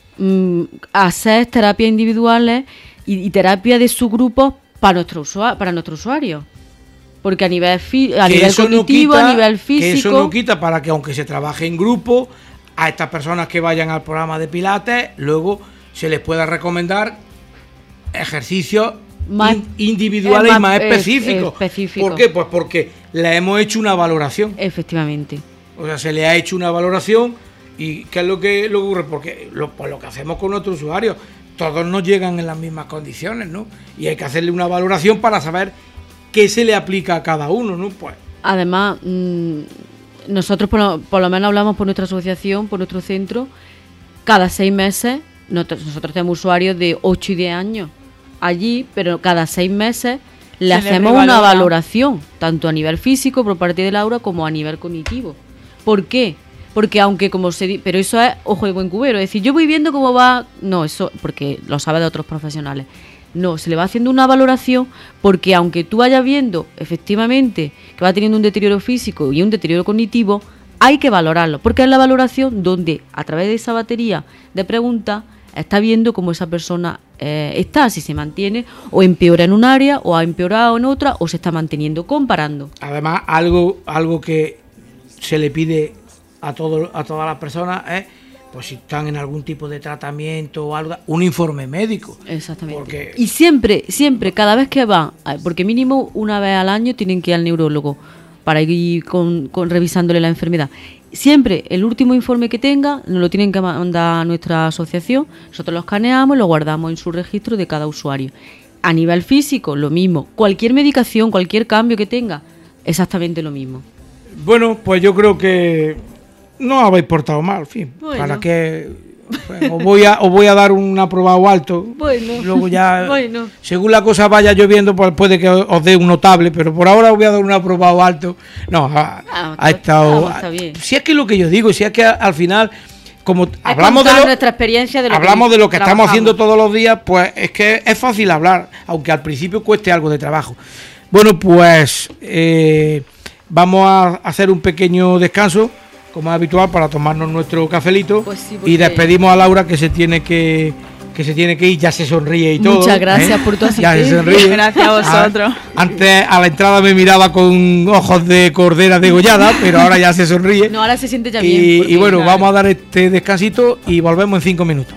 mm, hacer terapias individuales y, y terapia de subgrupos para nuestro usua- para nuestro usuario. Porque a nivel fi- a Que nivel eso no cognitivo, quita- a nivel físico, que eso no quita para que aunque se trabaje en grupo, a estas personas que vayan al programa de Pilates, luego se les pueda recomendar ejercicios Más- in- individuales eh, y más, más eh, específicos. específicos. ¿Por qué? Pues porque le hemos hecho una valoración. efectivamente. O sea, se le ha hecho una valoración y ¿qué es lo que lo ocurre? Porque lo, pues lo que hacemos con nuestros usuarios, todos no llegan en las mismas condiciones, ¿no? Y hay que hacerle una valoración para saber qué se le aplica a cada uno, ¿no? Pues Además, mm, nosotros por lo, por lo menos hablamos por nuestra asociación, por nuestro centro, cada seis meses, nosotros, nosotros tenemos usuarios de ocho y diez años allí, pero cada seis meses le Se les hacemos una revalora. valoración, tanto a nivel físico por parte de Laura como a nivel cognitivo. ¿Por qué? Porque aunque como se di- pero eso es ojo de buen cubero, es decir, yo voy viendo cómo va, no, eso porque lo sabe de otros profesionales. No, se le va haciendo una valoración porque aunque tú vayas viendo efectivamente que va teniendo un deterioro físico y un deterioro cognitivo, hay que valorarlo, porque es la valoración donde a través de esa batería de preguntas está viendo cómo esa persona eh, está, si se mantiene o empeora en un área o ha empeorado en otra o se está manteniendo, comparando. además algo algo que se le pide a todo, a todas las personas es, pues si están en algún tipo de tratamiento o algo, un informe médico. Exactamente. Porque- Y siempre, siempre, cada vez que van, porque mínimo una vez al año tienen que ir al neurólogo para ir con, con revisándole la enfermedad. Siempre el último informe que tenga nos lo tienen que mandar a nuestra asociación, nosotros lo escaneamos y lo guardamos en su registro de cada usuario. A nivel físico, lo mismo. Cualquier medicación, cualquier cambio que tenga, exactamente lo mismo. Bueno, pues yo creo que no habéis portado mal, en fin. Bueno. Para que pues, os voy a os voy a dar un aprobado alto. Bueno. Luego ya, Bueno. según la cosa vaya lloviendo, pues puede que os os dé un notable, pero por ahora os voy a dar un aprobado alto. No, ha, Ah, ha está- estado. ah, está bien. Si es que lo que yo digo, si es que al final, como hablamos de contar lo, nuestra experiencia de lo hablamos que de lo que estamos trabajamos. haciendo todos los días, pues es que es fácil hablar, aunque al principio cueste algo de trabajo. Bueno, pues eh, vamos a hacer un pequeño descanso como es habitual, para tomarnos nuestro cafelito. Pues sí, porque... Y despedimos a Laura, que se tiene que que se tiene que ir, ya se sonríe y todo. Muchas gracias ¿eh? por tu asistencia. Ya se sonríe. Gracias a vosotros. A, antes a la entrada me miraba con ojos de cordera degollada, pero ahora ya se sonríe. No, ahora se siente ya y, bien. Porque, y bueno, claro, vamos a dar este descansito y volvemos en cinco minutos.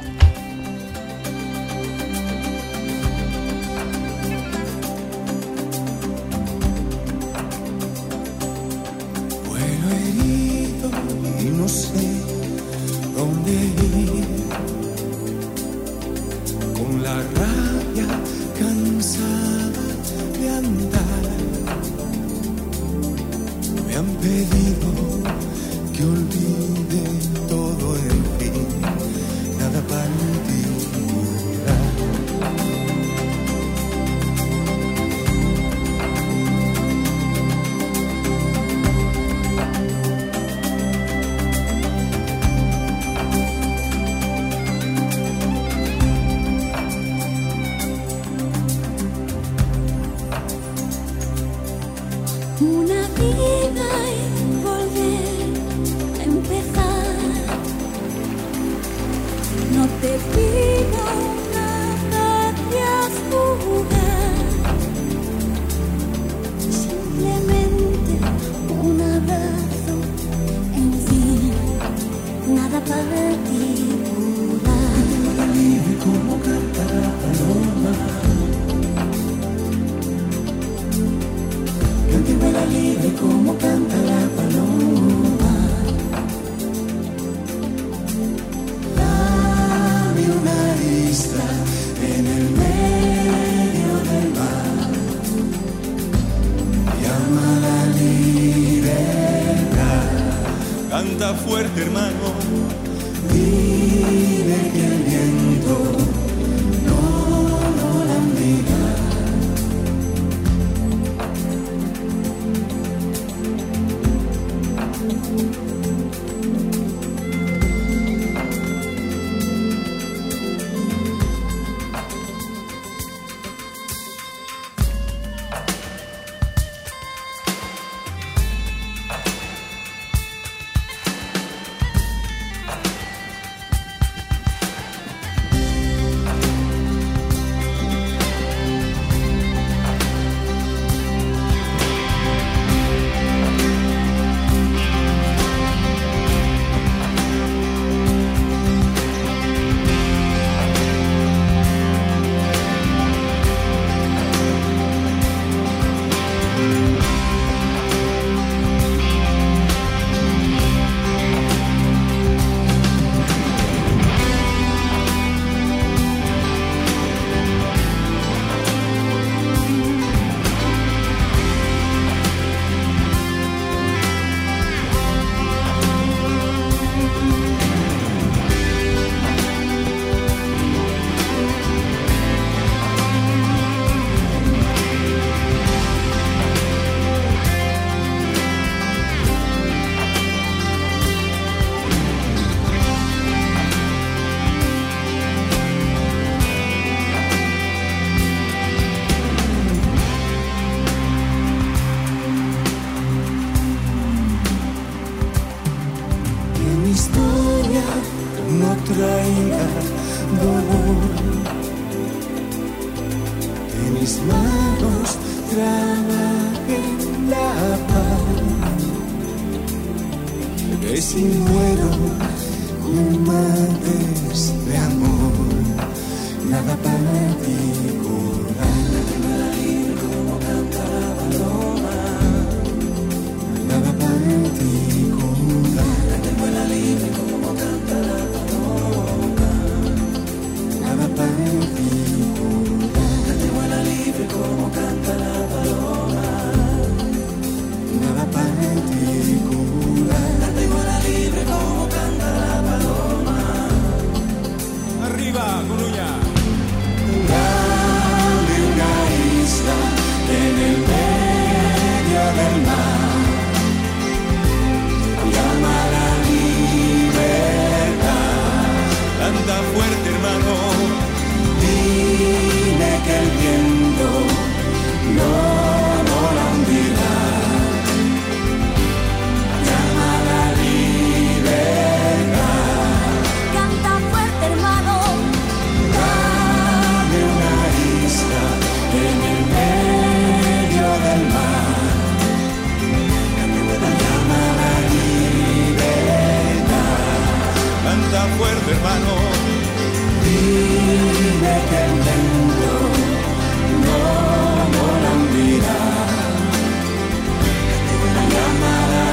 hermano. Dime que el viento no mola un día, que te llama la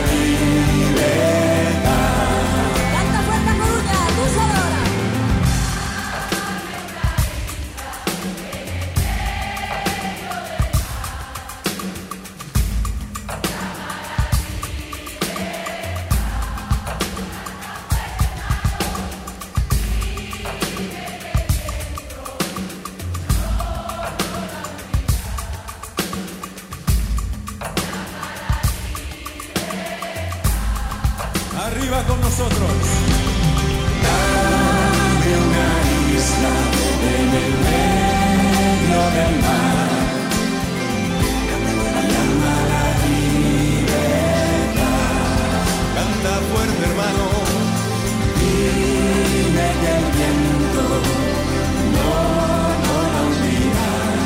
libertad. Canta fuerte, Coruña, tú solo ahora. Arriba con nosotros. Dame una isla en el medio del mar, que me llama la libertad. Canta fuerte, hermano. Dime que el viento no mola un día,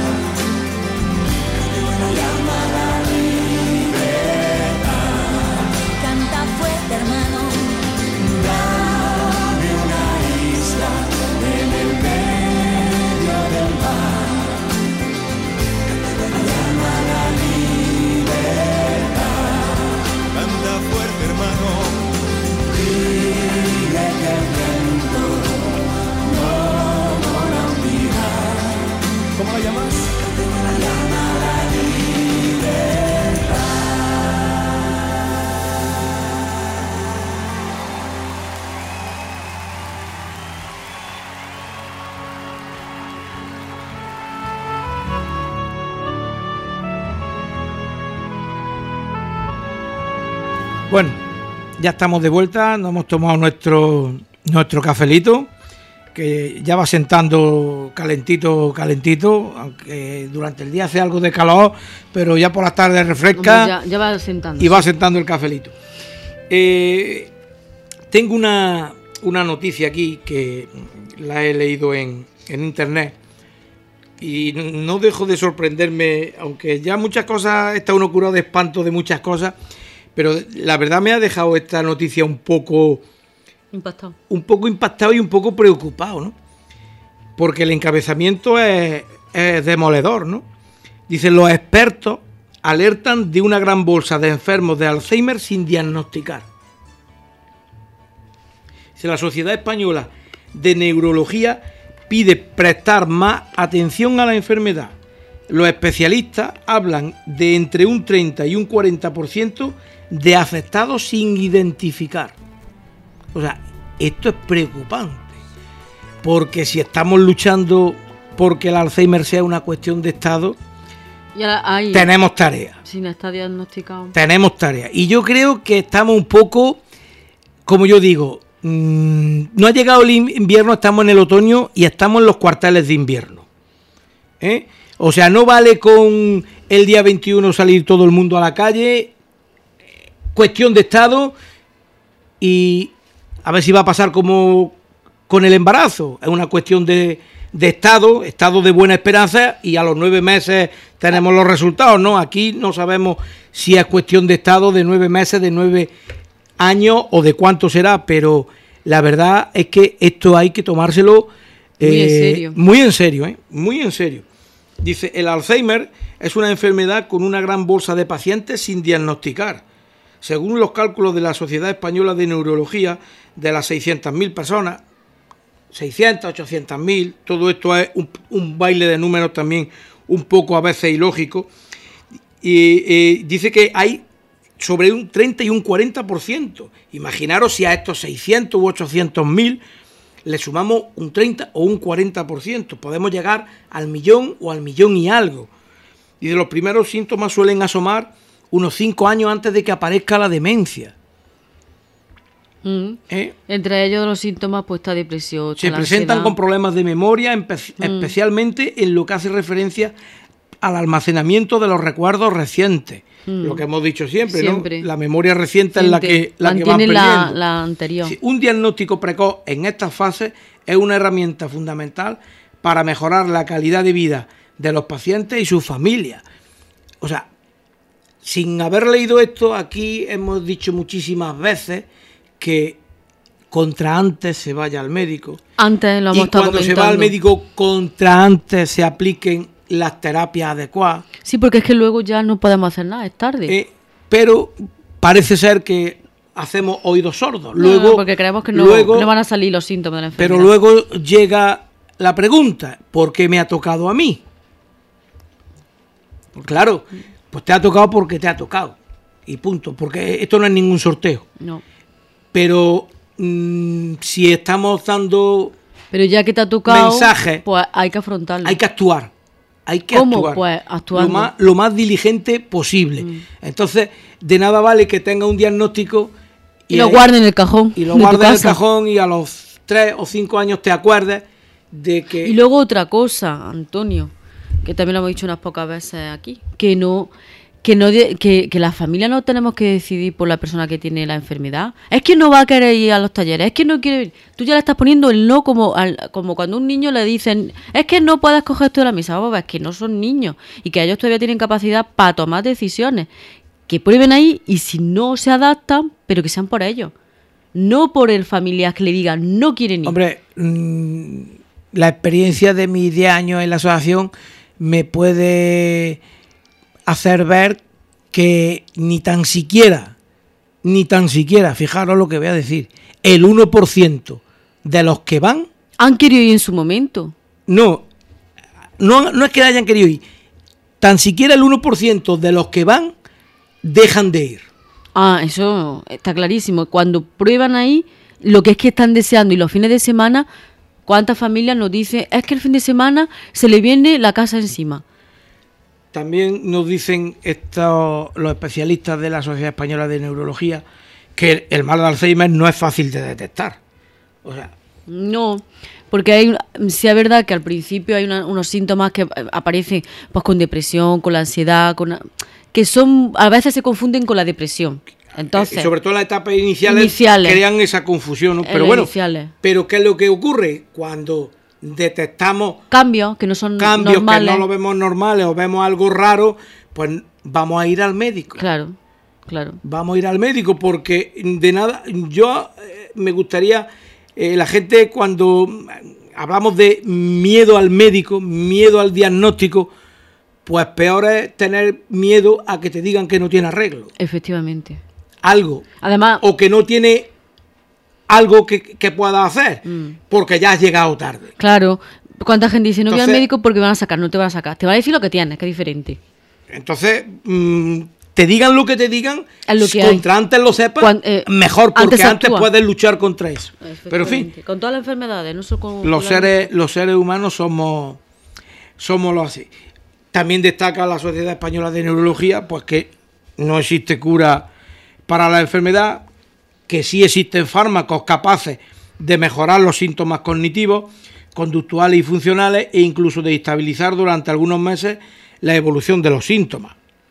que me llama la libertad. Canta fuerte, hermano. Dame una isla en el medio del mar, que te llama la libertad. Canta fuerte, hermano. Dile que el viento no mola un día. ¿Cómo la llamas? Que te llama la libertad. Bueno, ya estamos de vuelta, nos hemos tomado nuestro, nuestro cafelito, que ya va sentando calentito, calentito, aunque durante el día hace algo de calor, pero ya por las tardes refresca. Hombre, ya, ya va sentando. Y va sentando el cafelito. Eh, tengo una, una noticia aquí que la he leído en, en internet y no dejo de sorprenderme, aunque ya muchas cosas, está uno curado de espanto de muchas cosas, pero la verdad me ha dejado esta noticia un poco Impactado. un poco impactado y un poco preocupado, ¿no? Porque el encabezamiento es, es demoledor, ¿no? Dicen: los expertos alertan de una gran bolsa de enfermos de Alzheimer sin diagnosticar. Dice: la Sociedad Española de Neurología pide prestar más atención a la enfermedad. Los especialistas hablan de entre un treinta y un cuarenta por ciento de afectados sin identificar. O sea, esto es preocupante, porque si estamos luchando porque el Alzheimer sea una cuestión de estado, Ya hay, tenemos tarea. sin estar diagnosticado. Tenemos tarea. Y yo creo que estamos un poco, como yo digo, mmm, no ha llegado el invierno, estamos en el otoño y estamos en los cuarteles de invierno. ¿Eh? O sea, no vale con el día veintiuno salir todo el mundo a la calle, cuestión de estado, y a ver si va a pasar como con el embarazo. Es una cuestión de, de estado, estado de buena esperanza, y a los nueve meses tenemos los resultados, ¿no? Aquí no sabemos si es cuestión de estado, de nueve meses, de nueve años o de cuánto será, pero la verdad es que esto hay que tomárselo eh, muy en serio. Muy en serio, ¿eh? Muy en serio. Dice: el Alzheimer es una enfermedad con una gran bolsa de pacientes sin diagnosticar. Según los cálculos de la Sociedad Española de Neurología, de las seiscientas mil personas, seiscientas, ochocientas mil, todo esto es un, un baile de números también un poco a veces ilógico, y eh, dice que hay sobre un treinta y un cuarenta por ciento. Imaginaros si a estos seiscientos u ochocientos mil le sumamos un treinta o un cuarenta por ciento, podemos llegar al millón o al millón y algo. Y de los primeros síntomas suelen asomar unos cinco años antes de que aparezca la demencia. Mm. ¿Eh? Entre ellos los síntomas, pues está depresión. Está Se la presentan ansiedad. con problemas de memoria, empe- Mm. especialmente en lo que hace referencia al almacenamiento de los recuerdos recientes. Mm. Lo que hemos dicho siempre, Siempre. ¿no? La memoria reciente es la que, la que van mantiene la, perdiendo. la anterior. Sí, un diagnóstico precoz en estas fases es una herramienta fundamental para mejorar la calidad de vida de los pacientes y sus familias. O sea, sin haber leído esto, aquí hemos dicho muchísimas veces que contra antes se vaya al médico. Antes lo hemos y estado cuando comentando. se va al médico, contra antes se apliquen las terapias adecuadas. Sí, porque es que luego ya no podemos hacer nada, es tarde. Eh, pero parece ser que hacemos oídos sordos. No, Luego, porque creemos que no, luego, no van a salir los síntomas de la enfermedad. pero luego llega la pregunta, ¿por qué me ha tocado a mí? Claro, pues te ha tocado porque te ha tocado. Y punto, porque esto no es ningún sorteo. No. Pero mmm, si estamos dando Pero ya que te ha tocado, mensajes, pues hay que afrontarlo. hay que actuar. Hay que ¿Cómo? actuar. Pues actuando. Lo más, lo más diligente posible. Mm. Entonces, de nada vale que tenga un diagnóstico Y lo guarde en el cajón. y lo de tu guardes en el casa. cajón y a los tres o cinco años te acuerdes de que... Y luego otra cosa, Antonio, que también lo hemos dicho unas pocas veces aquí, que no, que no, de- que, que la familia no tenemos que decidir por la persona que tiene la enfermedad. Es que no va a querer ir a los talleres, es que no quiere ir. Tú ya le estás poniendo el no como al, como cuando a un niño le dicen, es que no puedes coger esto de la mesa. Vamos a ver, es que no son niños y que ellos todavía tienen capacidad para tomar decisiones. Que prueben ahí y si no se adaptan, pero que sean por ellos. No por el familiar que le diga no quieren ir. Hombre, mmm, la experiencia de mis diez años en la asociación me puede hacer ver que ni tan siquiera, ni tan siquiera, fijaros lo que voy a decir, el uno por ciento de los que van, Han querido ir en su momento. no, no, no es que hayan querido ir, tan siquiera el uno por ciento de los que van dejan de ir. Ah, eso está clarísimo. Cuando prueban ahí, lo que es que están deseando y los fines de semana, ¿cuántas familias nos dicen, es que el fin de semana se le viene la casa encima? También nos dicen estos, los especialistas de la Sociedad Española de Neurología que el, el mal de Alzheimer no es fácil de detectar. O sea, No, porque hay, un- sí es verdad que al principio hay una- unos síntomas que eh, aparecen pues con depresión, con la ansiedad, con que son a veces se confunden con la depresión. Entonces, y sobre todo en las etapas iniciales, Iniciales. crean esa confusión, ¿no? En Pero las bueno, iniciales. pero ¿qué es lo que ocurre? Cuando detectamos cambios que no son cambios normales. que no lo vemos normales o vemos algo raro, pues vamos a ir al médico. Claro, claro. Vamos a ir al médico porque de nada, yo eh, me gustaría, eh, la gente cuando hablamos de miedo al médico, miedo al diagnóstico, pues peor es tener miedo a que te digan que no tiene arreglo. Efectivamente. Algo. Además, O que no tiene algo que, que pueda hacer, Mm. porque ya has llegado tarde. claro, ¿cuánta gente dice no voy al Entonces- médico porque me van a sacar? No te van a sacar. Te van a decir lo que tienes, que es diferente. Entonces, mm, te digan lo que te digan, Es lo que contra hay. antes lo sepas, Cuan- eh, mejor, porque antes antes, actúa. puedes luchar contra eso. Pero en fin, Efectivamente. Con todas las enfermedades, no solo con... los con la- seres, los seres humanos somos, somos los así. También destaca la Sociedad Española de Neurología, pues que no existe cura para la enfermedad, que sí existen fármacos capaces de mejorar los síntomas cognitivos, conductuales y funcionales, e incluso de estabilizar durante algunos meses la evolución de los síntomas.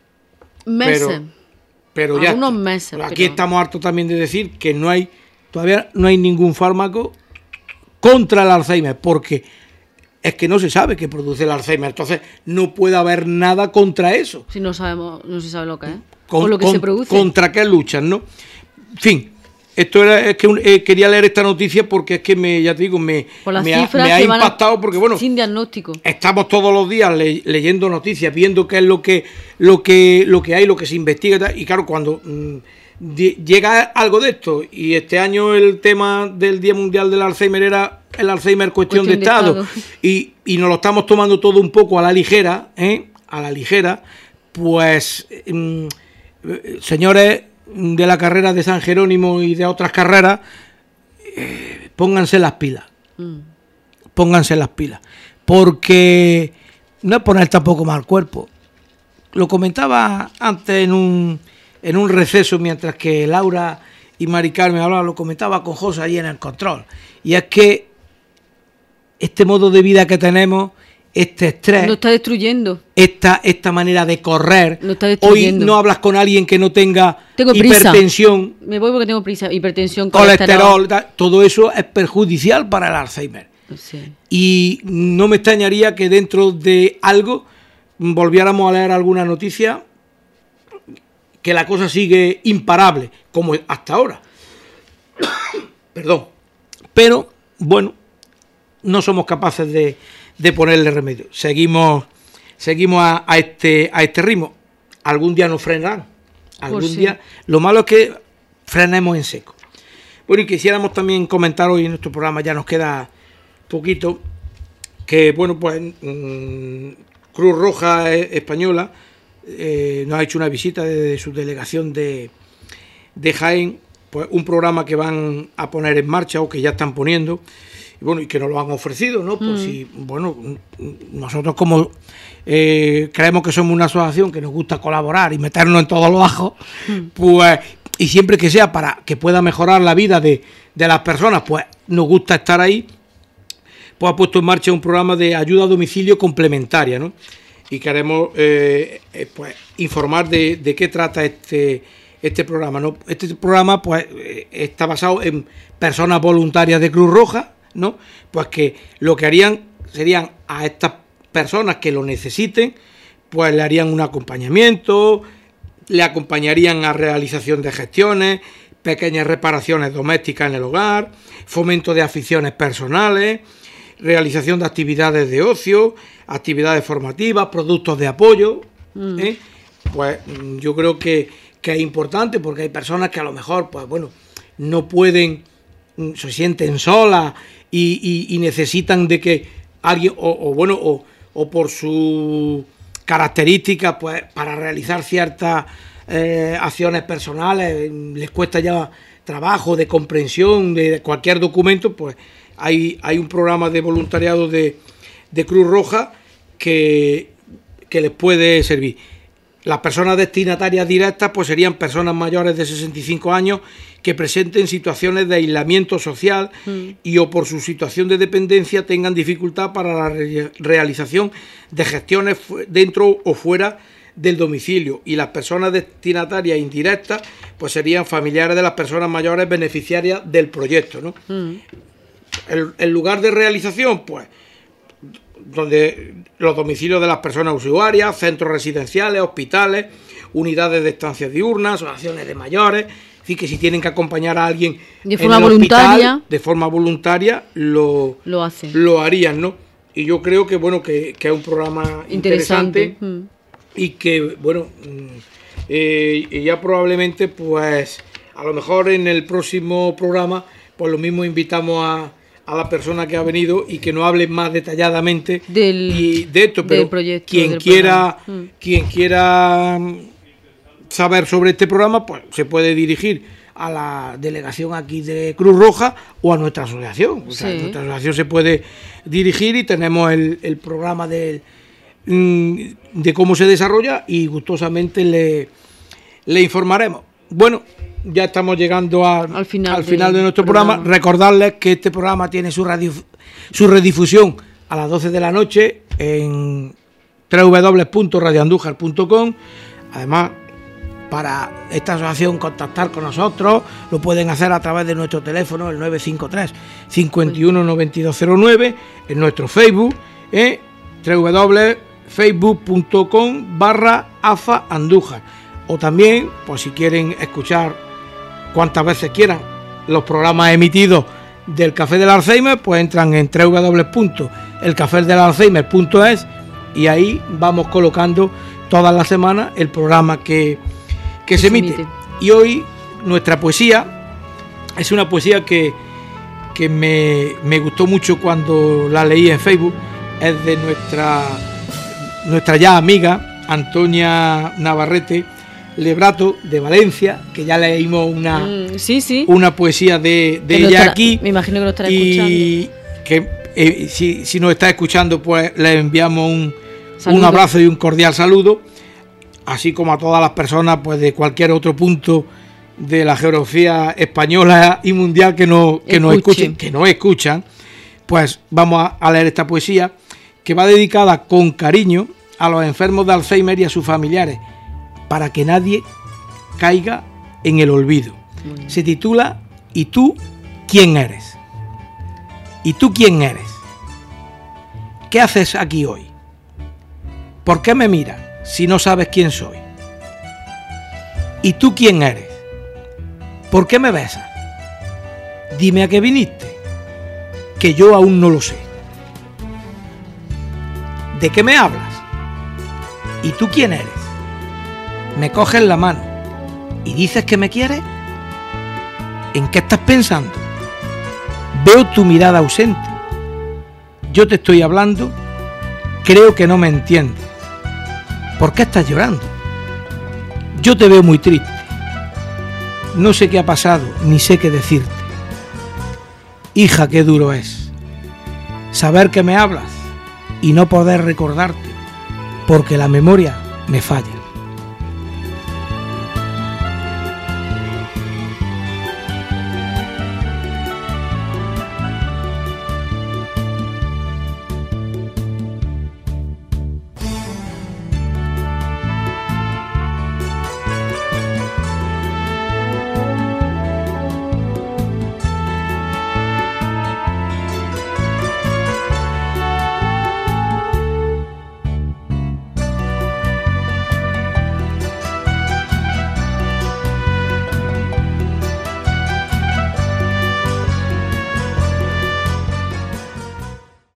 Meses. Pero, pero ya Algunos está. meses, Pero aquí pero- estamos hartos también de decir que no hay, todavía no hay ningún fármaco contra el Alzheimer, porque es que no se sabe qué produce el Alzheimer, entonces no puede haber nada contra eso. Si no sabemos, no se sabe lo que es. Con- o lo que con- se produce. ¿Contra qué luchan, no? En fin, esto era, es que un- eh, quería leer esta noticia porque es que me, ya te digo, me, Por las me ha, cifras me ha que van a- impactado porque bueno, sin diagnóstico. estamos todos los días le- leyendo noticias, viendo qué es lo que lo que lo que hay, lo que se investiga y tal, y claro, cuando mm, di- llega algo de esto y este año el tema del Día Mundial del Alzheimer era el Alzheimer cuestión, Cuestión de, de estado, estado. y, y nos lo estamos tomando todo un poco a la ligera, ¿eh? A la ligera, pues mm, eh, señores de la carrera de San Jerónimo y de otras carreras, eh, pónganse las pilas. Mm. Pónganse las pilas, porque no es poner tampoco mal cuerpo. Lo comentaba antes en un, en un receso, mientras que Laura y Mari Carmen hablaban, lo comentaba con José allí en el control, y es que este modo de vida que tenemos, este estrés, Lo está destruyendo. esta, esta manera de correr, Lo está hoy destruyendo. no hablas con alguien que no tenga Tengo prisa. hipertensión, Me voy porque tengo prisa. Hipertensión, colesterol, tal, todo eso es perjudicial para el Alzheimer. Sí. Y no me extrañaría que dentro de algo volviéramos a leer alguna noticia que la cosa sigue imparable, como hasta ahora. Perdón. pero bueno, no somos capaces de, de ponerle remedio. Seguimos, seguimos a, a, este, a este ritmo. Algún día nos frenarán. Algún Pues sí. día. Lo malo es que frenemos en seco. Bueno, y quisiéramos también comentar hoy en nuestro programa, ya nos queda poquito, que bueno, pues mmm, Cruz Roja Española eh, nos ha hecho una visita desde su delegación de, de Jaén, pues un programa que van a poner en marcha o que ya están poniendo, y bueno, y que nos lo han ofrecido, ¿no? Por mm. si, bueno, nosotros como eh, creemos que somos una asociación que nos gusta colaborar y meternos en todos los ajos, mm. pues, y siempre que sea para que pueda mejorar la vida de, de las personas, pues nos gusta estar ahí, pues ha puesto en marcha un programa de ayuda a domicilio complementaria, ¿no? Y queremos eh, eh, pues informar de, de qué trata este este programa, ¿no? Este programa pues eh, está basado en personas voluntarias de Cruz Roja, ¿no? Pues que lo que harían serían a estas personas que lo necesiten, pues le harían un acompañamiento, le acompañarían a realización de gestiones, pequeñas reparaciones domésticas en el hogar, fomento de aficiones personales, realización de actividades de ocio, actividades formativas, productos de apoyo, mm. ¿eh? Pues yo creo que, que es importante porque hay personas que a lo mejor, pues bueno, no pueden, se sienten solas y, y, y necesitan de que alguien, o, o bueno, o, o por sus características, pues para realizar ciertas eh, acciones personales les cuesta ya trabajo de comprensión de cualquier documento, pues Hay, hay un programa de voluntariado de, de Cruz Roja que, que les puede servir. Las personas destinatarias directas pues serían personas mayores de sesenta y cinco años que presenten situaciones de aislamiento social mm. y o por su situación de dependencia tengan dificultad para la re- realización de gestiones fu- dentro o fuera del domicilio. Y las personas destinatarias indirectas pues serían familiares de las personas mayores beneficiarias del proyecto, ¿no? Mm. El, el lugar de realización, pues, donde los domicilios de las personas usuarias, centros residenciales, hospitales, unidades de estancias diurnas, asociaciones de mayores, es decir, que si tienen que acompañar a alguien de forma en el voluntaria, hospital, de forma voluntaria, lo, lo hacen. Lo harían, ¿no? Y yo creo que, bueno, que, que es un programa interesante, interesante mm. y que, bueno, eh, y ya probablemente, pues, a lo mejor en el próximo programa, pues lo mismo invitamos a a la persona que ha venido y que nos hable más detalladamente del, y de esto, pero del proyecto, quien del quiera mm. quien quiera saber sobre este programa, pues se puede dirigir a la delegación aquí de Cruz Roja o a nuestra asociación. O sea, sí. Nuestra asociación se puede dirigir y tenemos el, el programa de, de cómo se desarrolla y gustosamente le, le informaremos. Bueno, ya estamos llegando a, al final, al final de, de nuestro programa. programa. Recordarles que este programa tiene su, radio, su redifusión a las doce de la noche en doble u doble u doble u punto radio andújar punto com. Además, para esta asociación contactar con nosotros lo pueden hacer a través de nuestro teléfono, el nueve cinco tres, cinco uno, nueve dos cero nueve, en nuestro Facebook, eh, doble u doble u doble u punto facebook punto com barra afa andújar. O también, pues si quieren escuchar cuantas veces quieran los programas emitidos del Café del Alzheimer, pues entran en doble u doble u doble u punto el café del alzheimer punto es y ahí vamos colocando todas las semanas el programa que, que se emite. emite. Y hoy nuestra poesía es una poesía que, que me, me gustó mucho cuando la leí en Facebook. Es de nuestra, nuestra ya amiga Antonia Navarrete Lebrato, de Valencia, que ya leímos una, mm, sí, sí. una poesía de, de ella estará, aquí. Me imagino que lo estará y escuchando. Que eh, si, si nos está escuchando, pues le enviamos un, un abrazo y un cordial saludo, así como a todas las personas pues de cualquier otro punto de la geografía española y mundial que, no, que nos escuchen, que nos escuchan. Pues vamos a, a leer esta poesía que va dedicada con cariño a los enfermos de Alzheimer y a sus familiares, para que nadie caiga en el olvido. Se titula ¿Y tú quién eres? ¿Y tú quién eres? ¿Qué haces aquí hoy? ¿Por qué me miras si no sabes quién soy? ¿Y tú quién eres? ¿Por qué me besas? Dime a qué viniste. que yo aún no lo sé. ¿De qué me hablas? ¿Y tú quién eres? ¿Me coges la mano y dices que me quieres? ¿En qué estás pensando? Veo tu mirada ausente. Yo te estoy hablando, creo que no me entiendes. ¿Por qué estás llorando? Yo te veo muy triste. No sé qué ha pasado, ni sé qué decirte. Hija, qué duro es saber que me hablas y no poder recordarte, porque la memoria me falla.